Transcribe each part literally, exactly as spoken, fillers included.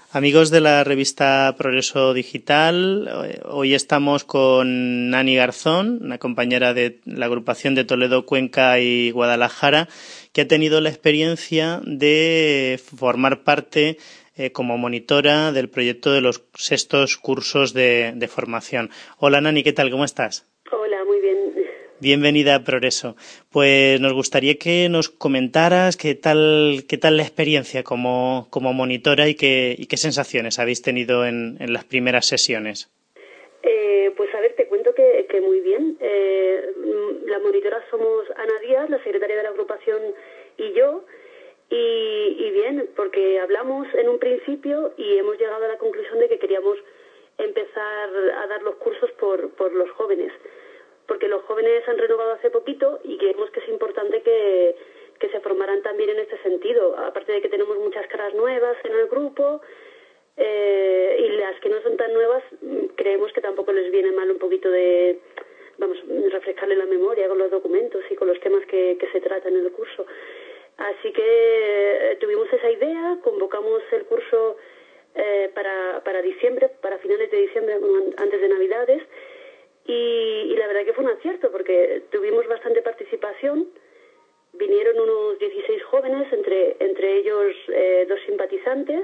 Amigos de la revista Progreso Digital, hoy estamos con Nani Garzón, una compañera de la agrupación de Toledo, Cuenca y Guadalajara, que ha tenido la experiencia de formar parte eh, como monitora del proyecto de los sextos cursos de, de formación. Hola Nani, ¿qué tal? ¿Cómo estás? Hola, muy bien. Bienvenida a Progreso. Pues nos gustaría que nos comentaras qué tal qué tal la experiencia como, como monitora y qué, y qué sensaciones habéis tenido en, en las primeras sesiones. Eh, pues a ver, te cuento que, que muy bien. Eh, la monitora somos Ana Díaz, la secretaria de la agrupación, y yo. Y, y bien, porque hablamos en un principio y hemos llegado a la conclusión de que queríamos empezar a dar los cursos por, por los jóvenes. Porque los jóvenes han renovado hace poquito y creemos que es importante que, que se formaran también en este sentido. Aparte de que tenemos muchas caras nuevas en el grupo, eh, y las que no son tan nuevas, creemos que tampoco les viene mal un poquito de, vamos, refrescarle la memoria con los documentos y con los temas que, que se tratan en el curso. Así que eh, tuvimos esa idea, convocamos el curso eh, para, para diciembre, para finales de diciembre, antes de Navidades. Y, y la verdad que fue un acierto porque tuvimos bastante participación, vinieron unos dieciséis jóvenes, entre, entre ellos eh, dos simpatizantes,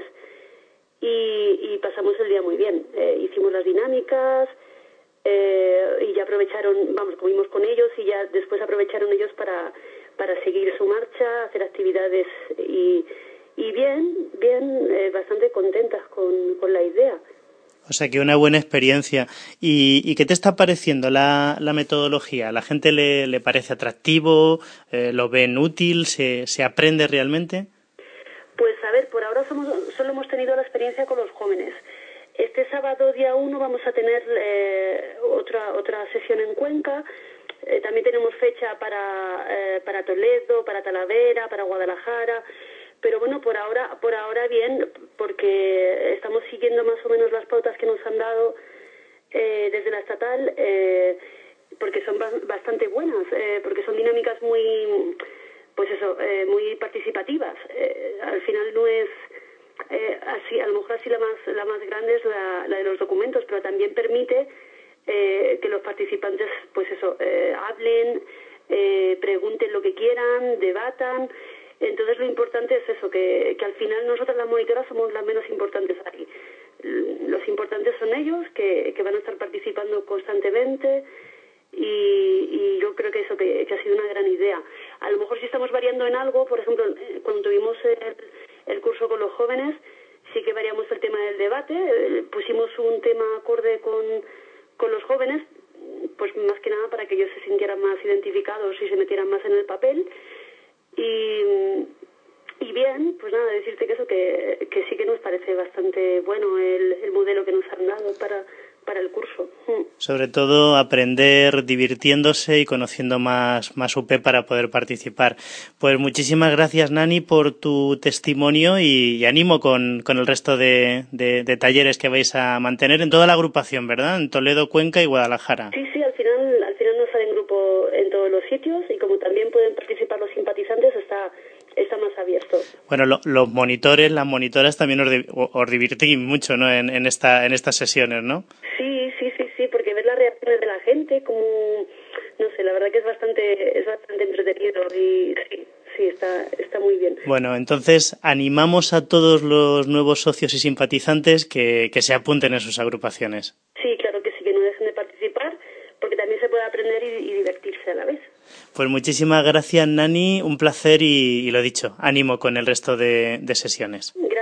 y, y pasamos el día muy bien. Eh, hicimos las dinámicas eh, y ya aprovecharon, vamos, comimos con ellos y ya después aprovecharon ellos para, para seguir su marcha, hacer actividades y, y bien, bien, eh, bastante contentas con, con la idea. O sea que una buena experiencia. ¿Y, y qué te está pareciendo la, la metodología? ¿A la gente le, le parece atractivo? Eh, ¿Lo ven útil? ¿Se, se aprende realmente? Pues a ver, por ahora somos, solo hemos tenido la experiencia con los jóvenes. Este sábado, día uno, vamos a tener eh, otra otra sesión en Cuenca. Eh, también tenemos fecha para, eh, para Toledo, para Talavera, para Guadalajara. Pero bueno, por ahora por ahora bien, porque estamos siguiendo más o menos las pautas que nos han dado eh, desde la estatal, eh, porque son ba- bastante buenas, eh, porque son dinámicas muy, pues eso, eh, muy participativas. Eh, al final no es eh, así, a lo mejor así la más la más grande es la, la de los documentos, pero también permite eh, que los participantes, pues eso, eh, hablen, eh, pregunten lo que quieran, debatan. Entonces lo importante es eso, que, que al final nosotras las monitoras somos las menos importantes ahí. Los importantes son ellos, que, que van a estar participando constantemente, y, y yo creo que eso que, que ha sido una gran idea. A lo mejor si estamos variando en algo, por ejemplo, cuando tuvimos el, el curso con los jóvenes, sí que variamos el tema del debate, eh, pusimos un tema acorde con, con los jóvenes, pues más que nada para que ellos se sintieran más identificados y se metieran más en el papel. Y, y bien, pues nada, decirte que eso, que, que sí que nos parece bastante bueno el, el modelo que nos han dado para, para el curso. Sobre todo aprender divirtiéndose y conociendo más, más U P para poder participar. Pues muchísimas gracias, Nani, por tu testimonio y, y ánimo con, con el resto de, de, de talleres que vais a mantener en toda la agrupación, ¿verdad? En Toledo, Cuenca y Guadalajara. Sí, sí, al final, al final nos sale en grupo en todos los sitios y como también pueden participar los simpatizantes, está, está más abierto. Bueno, lo, los monitores, las monitoras también os, os divertís mucho, ¿no? En, en, esta, en estas sesiones, ¿no? Sí, sí, sí, sí, porque ves las reacciones de la gente, como, no sé, la verdad que es bastante, es bastante entretenido y sí, sí, está, está muy bien. Bueno, entonces animamos a todos los nuevos socios y simpatizantes que, que se apunten en sus agrupaciones. Sí, claro que sí, que no dejen de participar, porque también se puede aprender y, y divertirse a la vez. Pues muchísimas gracias, Nani, un placer y, y lo dicho, ánimo con el resto de, de sesiones.